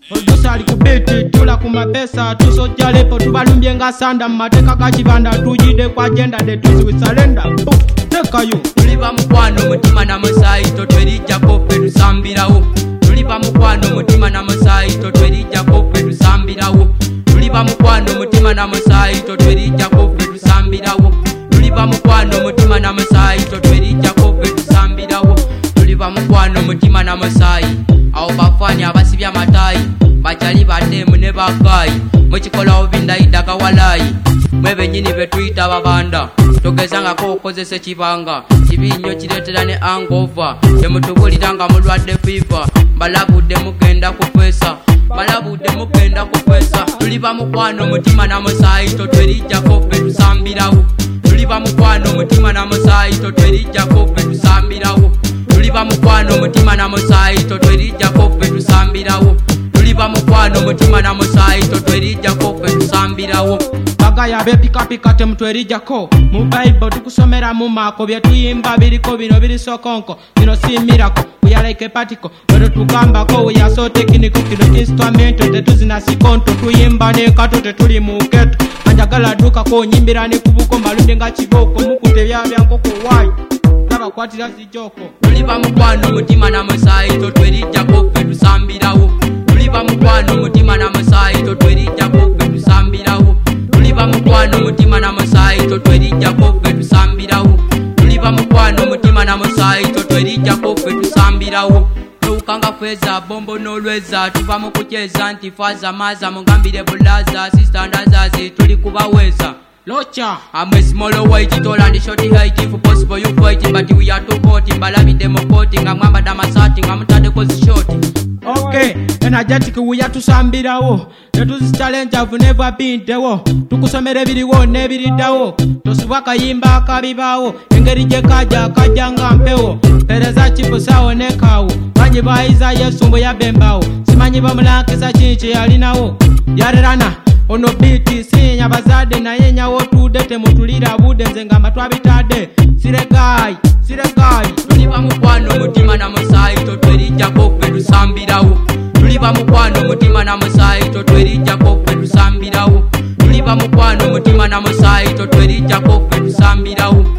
Dosali kubiti tula kumapesa tusojja lepo tubalumbye nga sanda mumateka ga kibanda tujide kwa agenda de tuziwisalenda tekayo. Tuliba mukwano mutima na musayi totwerijja kofe tusambirawo. Tuliba mukwano mutima na musayi totwerijja kofe tusambirawo. Tuliba mukwano mutima na musayi totwerijja kofe tusambirawo. Tuliba mukwano mutima na musayi totwerijja kofe tusambirawo. Tuliba mukwano mutima na musayi awo bafani abasibya matayi bachali bademu ne bakayi mukikola obindayidda kawalayi mwebe nyini betuyita babanda togezangako okozesa kibanga kibi nnyo kireetera ne angova temutubuliranga mulwadde fiva balabudde mugenda kufeesa balabudde mugenda kufeesa. Tuliba mukwano mutima na musayi totwerijja kofe tusambirawo. Tuliba mukwano mutima na musayi totwerijja kofe tusambirawo. Tuliba mukwano mutima na musayi totwerijja kofe tusambirawo. Tuliba mukwano mutima na musayi totwerijja kofe tusambirawo. Bagaya bepikapika temutwerijjako mu Bible tukusomera mu Mako byetuyimba biriko bino biri sokonko bino si miracle we are like a particle wero tugambako we are so technical kino instrumento tetuzina sikonto tuyimba ne kato tetuli mu keto anjagala duka ko nyimbira ne kubuko malumbe nga kiboko mukute byabyankoko wai nabakwatira zijoko. Tuliba mukwano mutima na musayi totwerijja kofe tusambirawo. Tuliba mukwano mutima na musayi totwerijja kofe tusambirawo. Tuliba mukwano mutima na musayi totwerijja kofe tusambirawo. Tuliba mukwano mutima na musayi totwerijja kofe tusambirawo. Tukanga feza bombo nolweza tuva mu kucheza nti faza maza mungambire bulaza sister ndazazi tuli kubaweza. Locha I'm a smaller white tall and shorty height if possible you fighting but we are too hot balabi demo coating amwamba damasati ngamutade kozi short. Okay, energetic we are tusambirawo netuzi challenge have never been dewo tukusomera biriwo nebiriddawo tosubwa kayimba akabibawo engeri je kaja nga mpewo pereza chipusawo nekawo banyi baiza yesumbo ya bembawo simanyi bamulakisa chinchi yalinawo yarerana ono biti sinya bazade na yenya wotude temutulira bude nze ngamba twabitade siregai. Tuliba mukwano mutima na musayi totwerijja kofe tusambirawo. Tuliba mukwano mutima na musayi totwerijja kofe tusambirawo. Tuliba mukwano mutima na musayi totwerijja kofe tusambirawo.